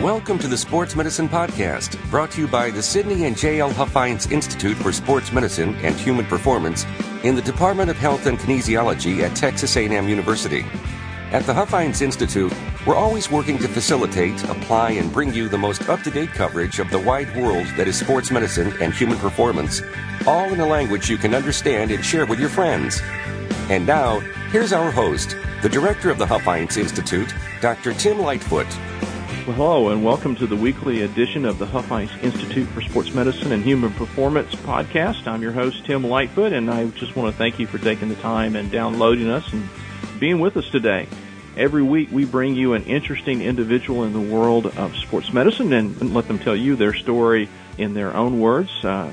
Welcome to the Sports Medicine Podcast, brought to you by the Sidney and J.L. Huffines Institute for Sports Medicine and Human Performance in the Department of Health and Kinesiology at Texas A&M University. At the Huffines Institute, we're always working to facilitate, apply, and bring you the most up-to-date coverage of the wide world that is sports medicine and human performance, all in a language you can understand and share with your friends. And now, here's our host, the director of the Huffines Institute, Dr. Tim Lightfoot. Well, hello, and welcome to the weekly edition of the Huffines Institute for Sports Medicine and Human Performance podcast. I'm your host, Tim Lightfoot, and I just want to thank you for taking the time and downloading us and being with us today. Every week we bring you an interesting individual in the world of sports medicine and let them tell you their story in their own words.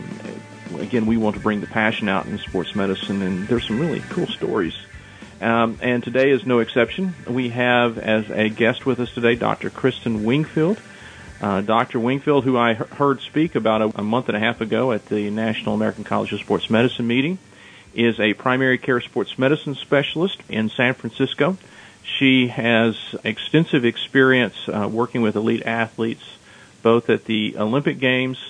Again, we want to bring the passion out in sports medicine, and there's some really cool stories. And today is no exception. We have as a guest with us today Dr. Kristen Wingfield. Dr. Wingfield, who I heard speak about a month and a half ago at the National American College of Sports Medicine meeting, is a primary care sports medicine specialist in San Francisco. She has extensive experience working with elite athletes, both at the Olympic Games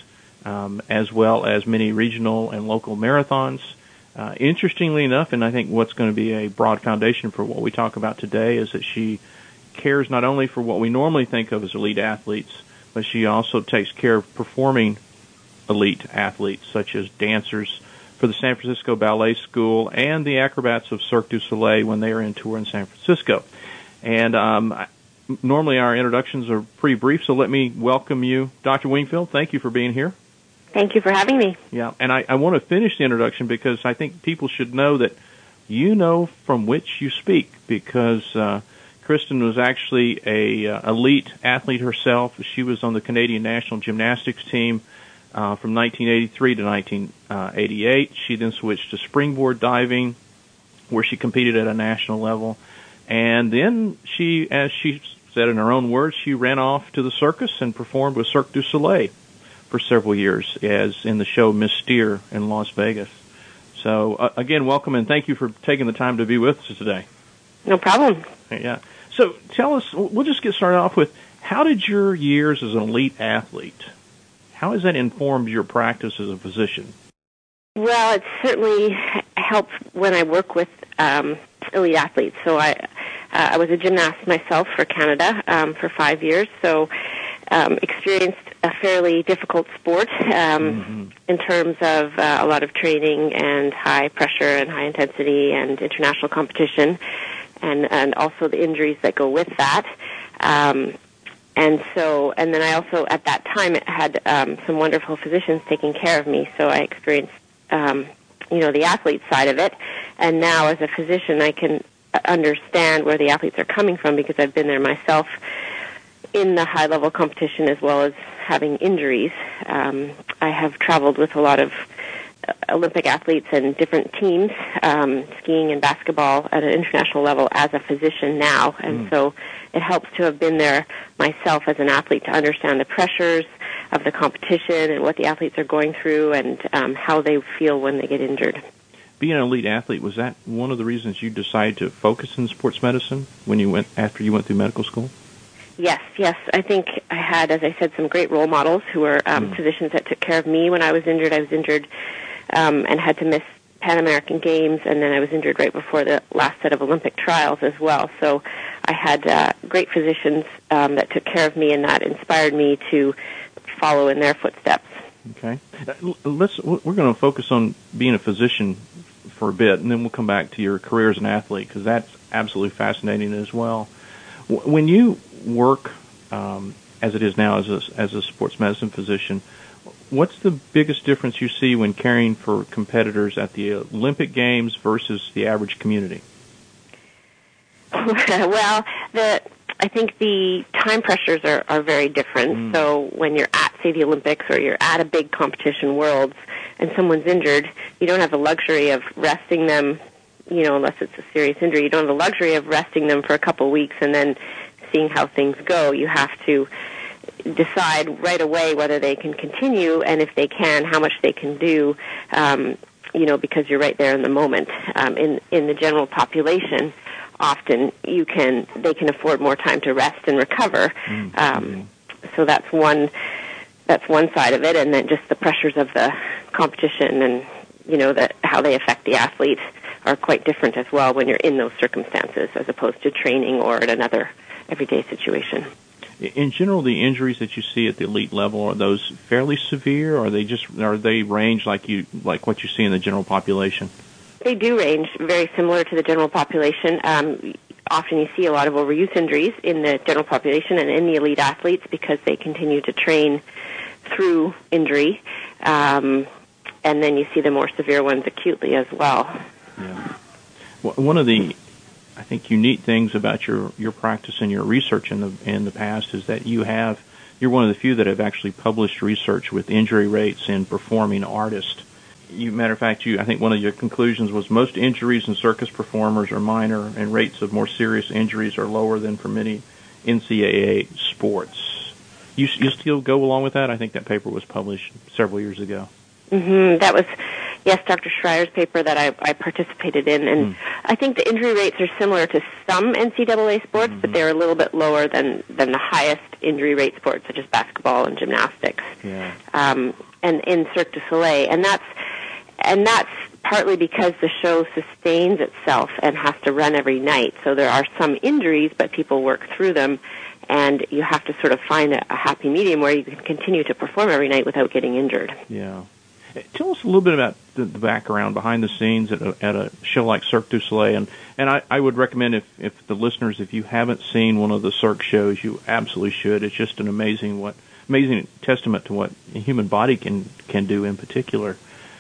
as well as many regional and local marathons. Interestingly enough, and I think what's going to be a broad foundation for what we talk about today, is that she cares not only for what we normally think of as elite athletes, but she also takes care of performing elite athletes, such as dancers for the San Francisco Ballet School and the acrobats of Cirque du Soleil when they are in tour in San Francisco. And normally our introductions are pretty brief, so let me welcome you, Dr. Wingfield. Thank you for being here. Thank you for having me. Yeah, and I want to finish the introduction because I think people should know that you know from which you speak, because Kristen was actually a elite athlete herself. She was on the Canadian national gymnastics team from 1983 to 1988. She then switched to springboard diving, where she competed at a national level. And then she, as she said in her own words, she ran off to the circus and performed with Cirque du Soleil for several years, as in the show Miss Steer in Las Vegas. So, again, welcome, and thank you for taking the time to be with us today. No problem. Yeah. So tell us, we'll just get started off with, how did your years as an elite athlete, how has that informed your practice as a physician? Well, it certainly helps when I work with elite athletes. So I was a gymnast myself for Canada for 5 years, so experienced a fairly difficult sport in terms of a lot of training and high pressure and high intensity and international competition, and also the injuries that go with that. And then I also, at that time, had some wonderful physicians taking care of me, so I experienced, the athlete side of it. And now, as a physician, I can understand where the athletes are coming from because I've been there myself in the high-level competition as well as having injuries. I have traveled with a lot of Olympic athletes and different teams, skiing and basketball at an international level as a physician now. And so it helps to have been there myself as an athlete to understand the pressures of the competition and what the athletes are going through and how they feel when they get injured. Being an elite athlete, was that one of the reasons you decided to focus in sports medicine after you went through medical school? Yes. I think I had, as I said, some great role models who were physicians that took care of me when I was injured. I was injured and had to miss Pan American Games, and then I was injured right before the last set of Olympic trials as well. So I had great physicians that took care of me, and that inspired me to follow in their footsteps. Okay. We're going to focus on being a physician for a bit, and then we'll come back to your career as an athlete, because that's absolutely fascinating as well. When you work, as it is now, as a sports medicine physician, what's the biggest difference you see when caring for competitors at the Olympic Games versus the average community? Well, I think the time pressures are very different. So when you're at, say, the Olympics or you're at a big competition, Worlds, and someone's injured, you don't have the luxury of resting them, unless it's a serious injury. You don't have the luxury of resting them for a couple of weeks and then seeing how things go. You have to decide right away whether they can continue, and if they can, how much they can do, because you're right there in the moment. In the general population, often they can afford more time to rest and recover. so that's one side of it, and then just the pressures of the competition and, how they affect the athlete are quite different as well when you're in those circumstances as opposed to training or in another everyday situation. In general, the injuries that you see at the elite level, are those fairly severe, or are they range like what you see in the general population? They do range very similar to the general population. Often you see a lot of overuse injuries in the general population and in the elite athletes because they continue to train through injury, and then you see the more severe ones acutely as well. Yeah. One of the, I think, unique things about your practice and your research in the past is that you're one of the few that have actually published research with injury rates in performing artists. Matter of fact, I think one of your conclusions was most injuries in circus performers are minor, and rates of more serious injuries are lower than for many NCAA sports. You still go along with that? I think that paper was published several years ago. Mm-hmm. That was, yes, Dr. Schreier's paper that I participated in, and I think the injury rates are similar to some NCAA sports, but they're a little bit lower than the highest injury rate sports, such as basketball and gymnastics, and in Cirque du Soleil, and that's partly because the show sustains itself and has to run every night. So there are some injuries, but people work through them, and you have to sort of find a happy medium where you can continue to perform every night without getting injured. Yeah. Tell us a little bit about the background behind the scenes at a show like Cirque du Soleil, and I would recommend if the listeners, if you haven't seen one of the Cirque shows, you absolutely should. It's just an amazing testament to what the human body can do in particular.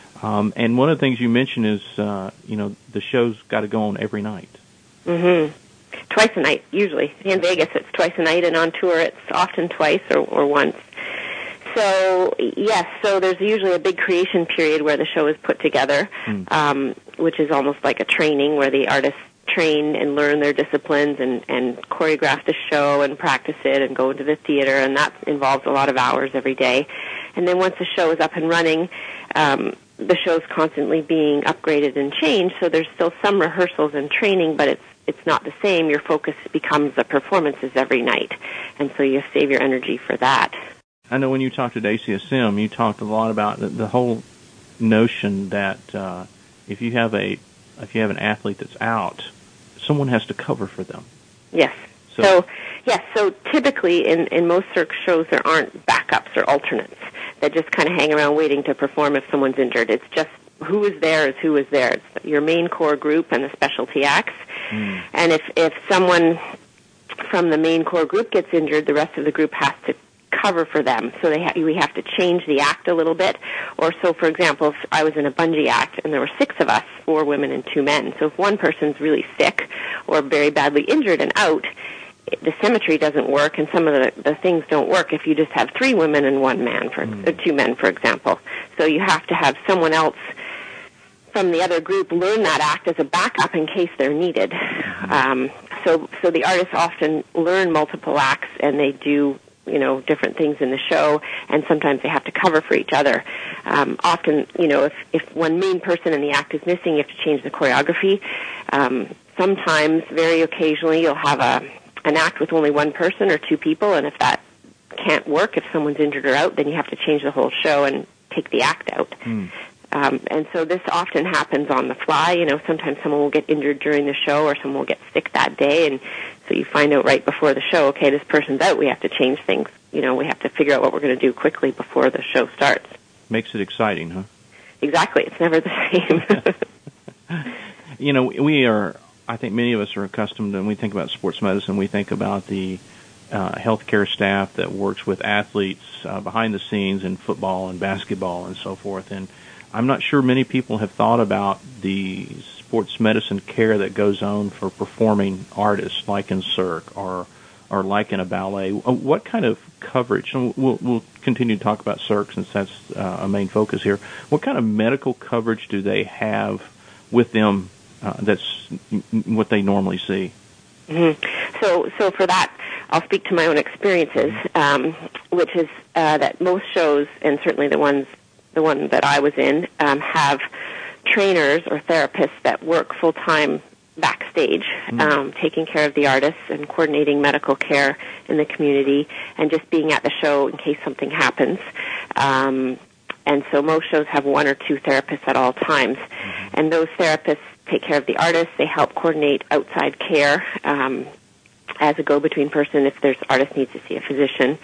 And one of the things you mentioned is the show's got to go on every night. Mm-hmm. Twice a night, usually. In Vegas, it's twice a night, and on tour, it's often twice or once. So, yes, so there's usually a big creation period where the show is put together, which is almost like a training where the artists train and learn their disciplines and choreograph the show and practice it and go into the theater, and that involves a lot of hours every day. And then once the show is up and running, the show's constantly being upgraded and changed, so there's still some rehearsals and training, but it's not the same. Your focus becomes the performances every night, and so you save your energy for that. I know when you talked at ACSM, you talked a lot about the whole notion that if you have an athlete that's out, someone has to cover for them. Yes. So typically in most Cirque shows there aren't backups or alternates that just kind of hang around waiting to perform if someone's injured. It's just who is there is who is there. It's your main core group and the specialty acts. And if someone from the main core group gets injured, the rest of the group has to cover for them. So we have to change the act a little bit. Or so, for example, if I was in a bungee act and there were 6 of us, 4 women and 2 men. So if one person's really sick or very badly injured and out, the symmetry doesn't work, and some of the things don't work if you just have 3 women and 1 man, or 2 men, for example. So you have to have someone else from the other group learn that act as a backup in case they're needed. So the artists often learn multiple acts, and they do different things in the show, and sometimes they have to cover for each other. Often, if one main person in the act is missing, you have to change the choreography. Sometimes, very occasionally, you'll have an act with only 1 person or 2 people, and if that can't work, if someone's injured or out, then you have to change the whole show and take the act out. And so this often happens on the fly. Sometimes someone will get injured during the show, or someone will get sick that day, and so you find out right before the show, okay, this person's out, we have to change things. We have to figure out what we're going to do quickly before the show starts. Makes it exciting, huh? Exactly. It's never the same. I think many of us are accustomed, when we think about sports medicine, we think about the healthcare staff that works with athletes behind the scenes in football and basketball and so forth. And I'm not sure many people have thought about the sports medicine care that goes on for performing artists, like in Cirque or like in a ballet. What kind of coverage, and we'll continue to talk about Cirque since that's a main focus here, what kind of medical coverage do they have with them that's what they normally see? So for that, I'll speak to my own experiences, which is that most shows, and certainly the one that I was in, have trainers or therapists that work full-time backstage, taking care of the artists and coordinating medical care in the community and just being at the show in case something happens. And so most shows have one or two therapists at all times. And those therapists take care of the artists. They help coordinate outside care as a go-between person if there's artist needs to see a physician.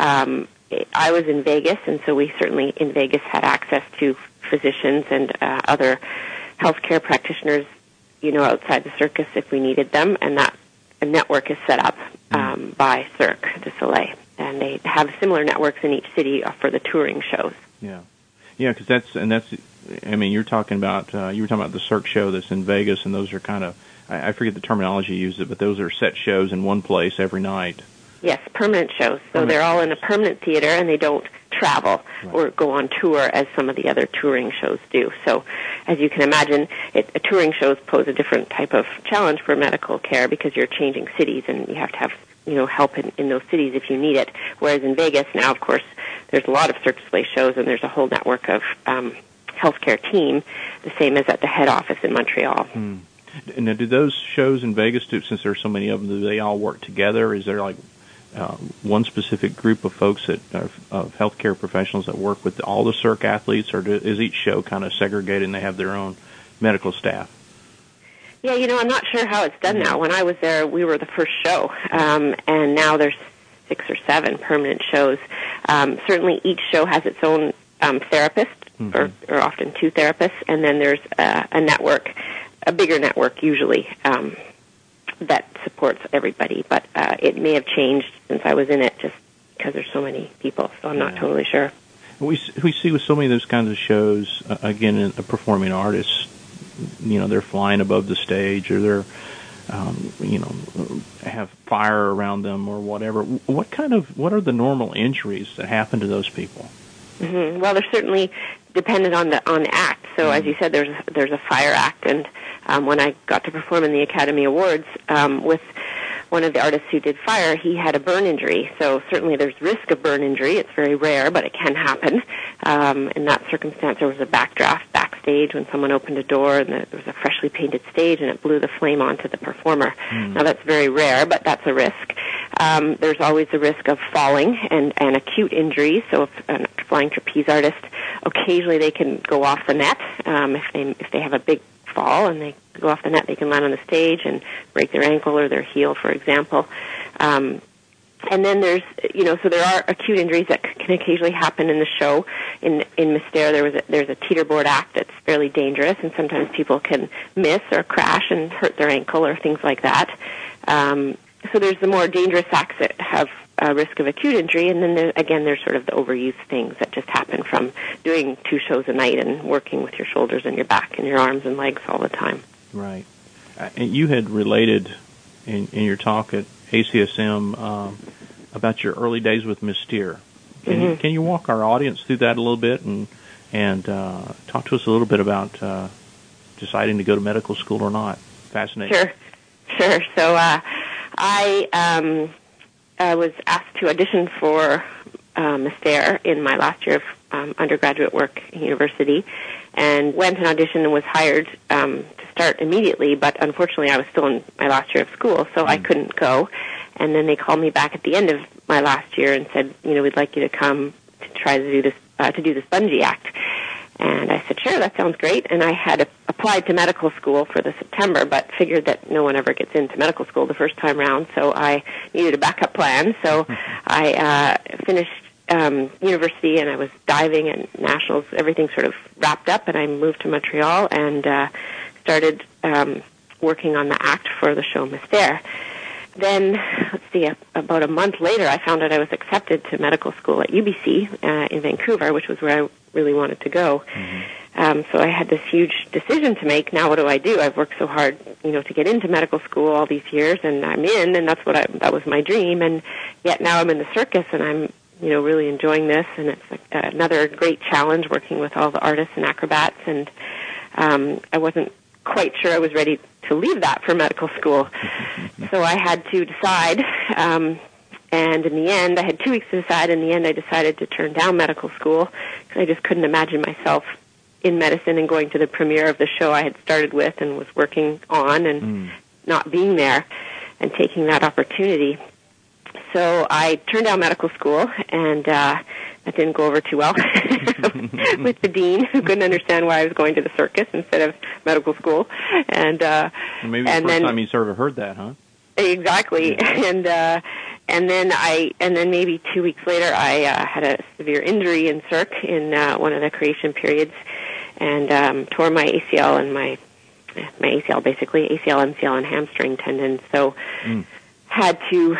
I was in Vegas, and so we certainly in Vegas had access to physicians and other healthcare practitioners, outside the circus if we needed them, and that a network is set up by Cirque du Soleil, and they have similar networks in each city for the touring shows. Yeah, because that's. I mean, you were talking about the Cirque show that's in Vegas, and those are kind of, I forget the terminology you used, but those are set shows in one place every night. Yes, permanent shows. So they're all in a permanent theater, and they don't travel or go on tour as some of the other touring shows do. So, as you can imagine, touring shows pose a different type of challenge for medical care because you're changing cities, and you have to have help in those cities if you need it. Whereas in Vegas now, of course, there's a lot of Cirque du Soleil shows, and there's a whole network of healthcare team, the same as at the head office in Montreal. Now, do those shows in Vegas, since there's so many of them, do they all work together? Is there like one specific group of folks of healthcare professionals that work with all the Cirque athletes, or is each show kind of segregated and they have their own medical staff? Yeah, I'm not sure how it's done now. When I was there, we were the first show, and now there's 6 or 7 permanent shows. Certainly each show has its own therapist, or often 2 therapists, and then there's a network, a bigger network usually, that supports everybody. But it may have changed since I was in it just because there's so many people, so I'm not totally sure. We see with so many of those kinds of shows, again, in performing artists, they're flying above the stage, or they're, have fire around them or whatever. What are the normal injuries that happen to those people? Well, they're certainly dependent on the act. So, as you said, there's a fire act, and when I got to perform in the Academy Awards with one of the artists who did fire, he had a burn injury. So certainly there's risk of burn injury. It's very rare, but it can happen. In that circumstance, there was a backdraft backstage when someone opened a door, and there was a freshly painted stage, and it blew the flame onto the performer. Now, that's very rare, but that's a risk. There's always the risk of falling and acute injuries. So if a flying trapeze artist, occasionally they can go off the net. If they have a big fall and they go off the net, they can land on the stage and break their ankle or their heel, for example. And then there's, so there are acute injuries that can occasionally happen in the show. In Mystère, there's a teeterboard act that's fairly dangerous, and sometimes people can miss or crash and hurt their ankle or things like that. So there's the more dangerous acts that have a risk of acute injury, and then there's sort of the overuse things that just happen from doing 2 shows a night and working with your shoulders and your back and your arms and legs all the time. Right. And you had related in your talk at ACSM about your early days with Mystère. Can you walk our audience through that a little bit and talk to us a little bit about deciding to go to medical school or not? Fascinating. Sure. So I was asked to audition for Mystère in my last year of undergraduate work at university, and went and auditioned and was hired to start immediately, but unfortunately I was still in my last year of school, so I couldn't go. And then they called me back at the end of my last year and said, we'd like you to come to try to do this bungee act. And I said, sure, that sounds great. And I had applied to medical school for the September, but figured that no one ever gets into medical school the first time round, so I needed a backup plan. So I finished university, and I was diving at nationals. Everything sort of wrapped up, and I moved to Montreal and started working on the act for the show Mystère. Then, about a month later, I found out I was accepted to medical school at UBC in Vancouver, which was where I really wanted to go. So I had this huge decision to make. Now, what do I do? I've worked so hard, to get into medical school all these years, and I'm in, and that was my dream. And yet now I'm in the circus, and I'm, really enjoying this, and it's another great challenge working with all the artists and acrobats. And I wasn't quite sure I was ready to leave that for medical school. So I had to decide, and in the end, I had 2 weeks to decide. In the end, I decided to turn down medical school because I just couldn't imagine myself in medicine and going to the premiere of the show I had started with and was working on, and not being there and taking that opportunity. So I turned down medical school, and that didn't go over too well with the dean, who couldn't understand why I was going to the circus instead of medical school. And maybe the first time you sort of heard that, huh? Exactly. Yeah. And then maybe 2 weeks later, I had a severe injury in Cirque in one of the creation periods, and tore my ACL and my ACL, basically ACL, MCL, and hamstring tendons. So had to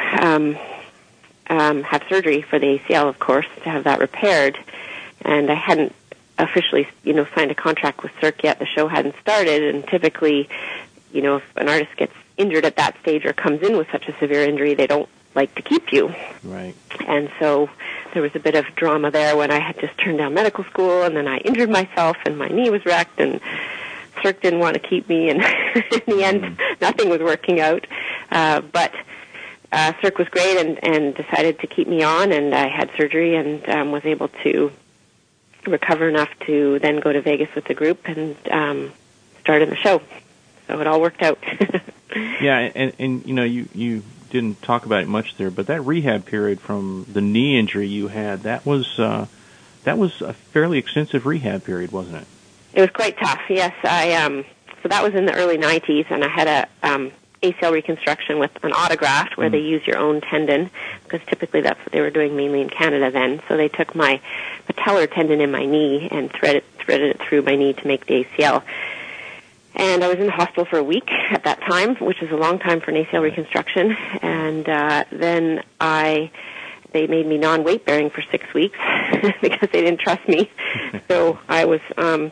have surgery for the ACL, of course, to have that repaired. And I hadn't officially, signed a contract with Cirque yet. The show hadn't started, and typically, if an artist gets injured at that stage or comes in with such a severe injury, they don't like to keep you. Right. And so there was a bit of drama there when I had just turned down medical school, and then I injured myself, and my knee was wrecked, and Cirque didn't want to keep me, and in the end, nothing was working out. But Cirque was great and decided to keep me on, and I had surgery and was able to recover enough to then go to Vegas with the group and start in the show. So it all worked out. Yeah, and you didn't talk about it much there, but that rehab period from the knee injury you had, that was a fairly extensive rehab period, wasn't it? It was quite tough, yes. So that was in the early 90s, and I had a ACL reconstruction with an autograft where they use your own tendon, because typically that's what they were doing mainly in Canada then. So they took my patellar tendon in my knee and threaded it through my knee to make the ACL. And I was in the hospital for a week at that time, which is a long time for an ACL reconstruction. And then they made me non-weight bearing for 6 weeks because they didn't trust me. So I was,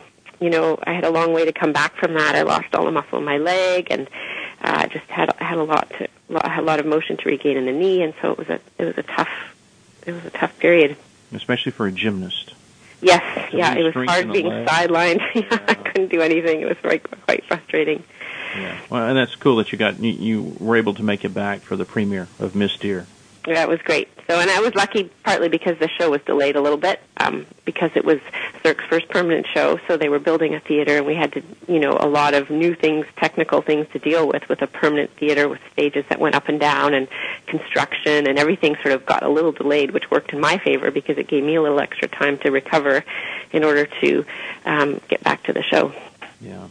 I had a long way to come back from that. I lost all the muscle in my leg, and just had a lot of motion to regain in the knee. And so it was a tough period, especially for a gymnast. Yes, it was hard being sidelined. I couldn't do anything. It was quite frustrating. Yeah, well, and that's cool that you were able to make it back for the premiere of Miss Deer. Yeah, it was great. So, and I was lucky partly because the show was delayed a little bit, because it was Cirque's first permanent show, so they were building a theater, and we had to, a lot of new things, technical things to deal with a permanent theater with stages that went up and down and construction, and everything sort of got a little delayed, which worked in my favor because it gave me a little extra time to recover in order to get back to the show. Yeah.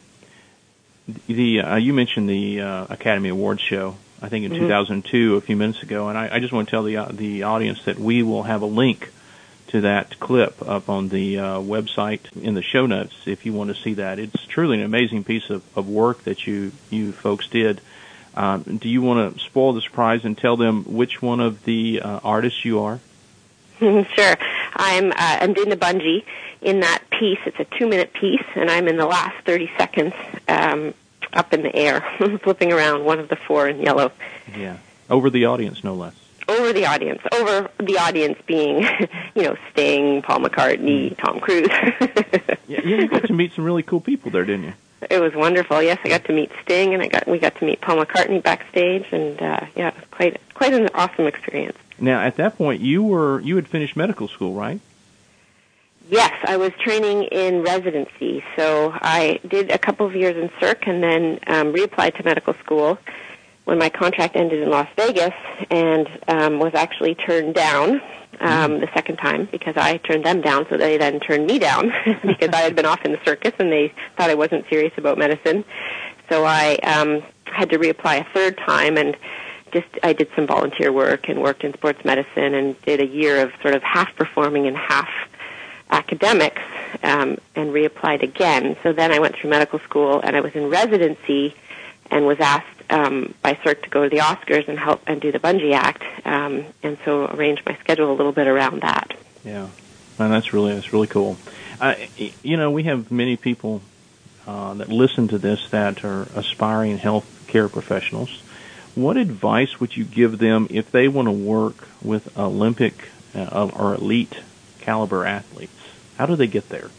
You mentioned the Academy Awards show, I think in 2002, a few minutes ago, and I just want to tell the audience that we will have a link to that clip up on the website in the show notes if you want to see that. It's truly an amazing piece of work that you folks did. Do you want to spoil the surprise and tell them which one of the artists you are? Sure. I'm doing the bungee in that piece. It's a 2-minute piece, and I'm in the last 30 seconds up in the air, flipping around one of the 4 in yellow. Yeah. Over the audience, no less. Over the audience being, Sting, Paul McCartney, Tom Cruise. Yeah, you got to meet some really cool people there, didn't you? It was wonderful. Yes, I got to meet Sting, and we got to meet Paul McCartney backstage, and it was quite an awesome experience. Now, at that point, you had finished medical school, right? Yes, I was training in residency, so I did a couple of years in Cirque and then reapplied to medical school when my contract ended in Las Vegas, and was actually turned down the second time because I turned them down, so they then turned me down because I had been off in the circus and they thought I wasn't serious about medicine. So I had to reapply a third time, and I did some volunteer work and worked in sports medicine and did a year of sort of half performing and half academics, and reapplied again. So then I went through medical school, and I was in residency and was asked by Cirque to go to the Oscars and help and do the Bungee Act, and so arranged my schedule a little bit around that. Yeah, and that's really cool. We have many people that listen to this that are aspiring health care professionals. What advice would you give them if they want to work with Olympic or elite caliber athletes? How do they get there?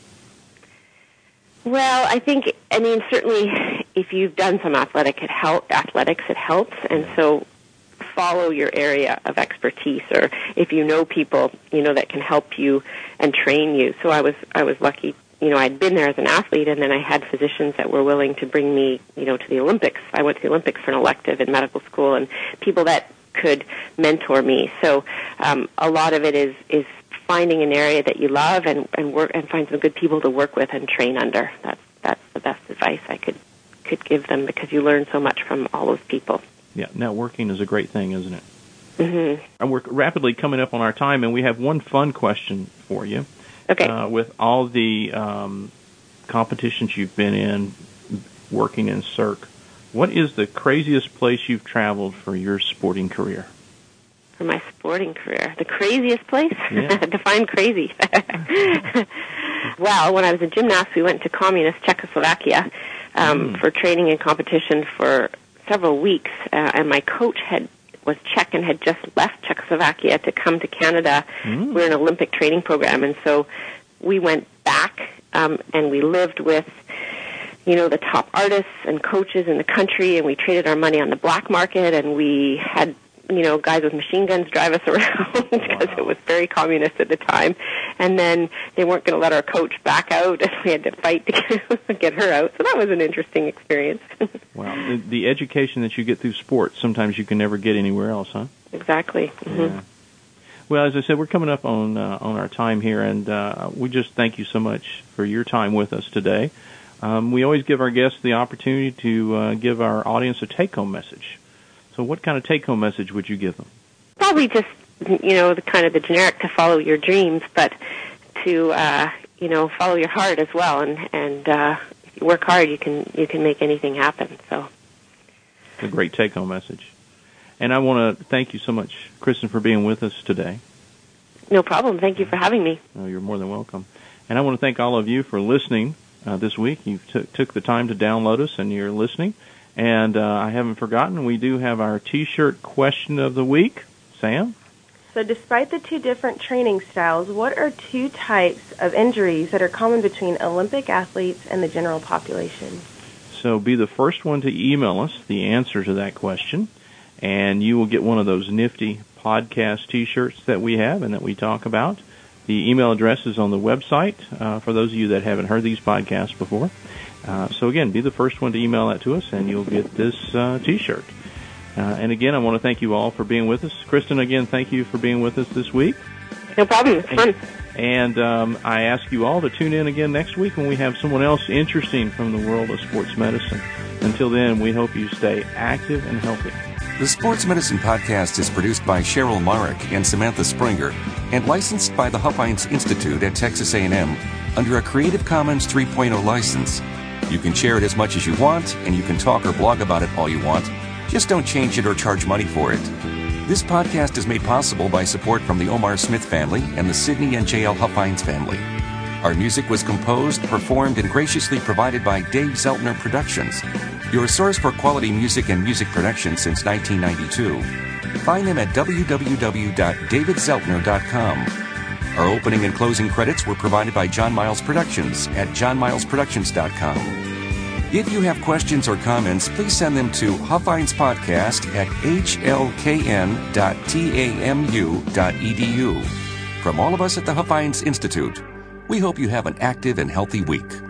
Well, certainly if you've done some athletics, it helps, and so follow your area of expertise, or if you know people, that can help you and train you. So I was lucky I'd been there as an athlete, and then I had physicians that were willing to bring me, to the Olympics. I went to the Olympics for an elective in medical school, and people that could mentor me. So a lot of it is finding an area that you love and work and find some good people to work with and train under. That's the best advice I could give them, because you learn so much from all those people. Yeah, networking is a great thing, isn't it? Mm-hmm. And we're rapidly coming up on our time, and we have one fun question for you. Okay. With all the competitions you've been in, working in Cirque, what is the craziest place you've traveled for your sporting career? For my sporting career, the craziest place? Yeah. Define crazy. Well, when I was a gymnast, we went to communist Czechoslovakia for training and competition for several weeks, and my coach was Czech and had just left Czechoslovakia to come to Canada. We're an Olympic training program, and so we went back and we lived with, the top artists and coaches in the country, and we traded our money on the black market, and we had, guys with machine guns drive us around because it was very communist at the time. And then they weren't going to let our coach back out, and we had to fight to get her out. So that was an interesting experience. Wow. The education that you get through sports, sometimes you can never get anywhere else, huh? Exactly. Mm-hmm. Yeah. Well, as I said, we're coming up on our time here, and we just thank you so much for your time with us today. We always give our guests the opportunity to give our audience a take-home message. So what kind of take-home message would you give them? Probably just, the kind of the generic, to follow your dreams, but to, follow your heart as well. And if you work hard, you can make anything happen. So it's a great take-home message. And I want to thank you so much, Kristen, for being with us today. No problem. Thank you for having me. Oh, you're more than welcome. And I want to thank all of you for listening this week. You took the time to download us, and you're listening. And I haven't forgotten, we do have our T-shirt question of the week. Sam? So despite the two different training styles, what are two types of injuries that are common between Olympic athletes and the general population? So be the first one to email us the answer to that question, and you will get one of those nifty podcast T-shirts that we have and that we talk about. The email address is on the website for those of you that haven't heard these podcasts before. So again, be the first one to email that to us, and you'll get this T-shirt. And again, I want to thank you all for being with us. Kristen, again, thank you for being with us this week. No problem. It's fun. And I ask you all to tune in again next week when we have someone else interesting from the world of sports medicine. Until then, we hope you stay active and healthy. The Sports Medicine Podcast is produced by Cheryl Marek and Samantha Springer and licensed by the Huffines Institute at Texas A&M under a Creative Commons 3.0 license. You can share it as much as you want, and you can talk or blog about it all you want. Just don't change it or charge money for it. This podcast is made possible by support from the Omar Smith family and the Sidney and J.L. Huffines family. Our music was composed, performed, and graciously provided by Dave Zeltner Productions, your source for quality music and music production since 1992. Find them at www.davidzeltner.com. Our opening and closing credits were provided by John Miles Productions at johnmilesproductions.com. If you have questions or comments, please send them to huffinespodcast at hlkn.tamu.edu. From all of us at the Huffines Institute, we hope you have an active and healthy week.